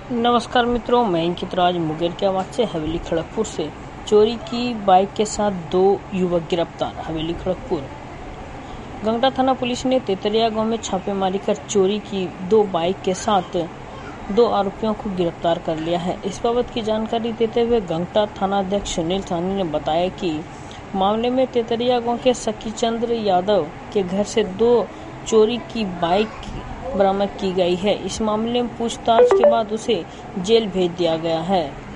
नमस्कार मित्रों, मैं अंकित राज मुंगेर के आवाज से हवेली खड़गपुर से। चोरी की बाइक के साथ 2 युवक गिरफ्तार। हवेली खड़गपुर गंगटा थाना पुलिस ने तेतरिया गांव में छापेमारी कर चोरी की 2 बाइक के साथ 2 आरोपियों को गिरफ्तार कर लिया है। इस बाबत की जानकारी देते हुए गंगटा थाना अध्यक्ष सुनील साहनी ने बताया कि मामले में तेतरिया गांव के सखीचंद्र यादव के घर से 2 चोरी की बाइक बरामद की गई है। इस मामले में पूछताछ के बाद उसे जेल भेज दिया गया है।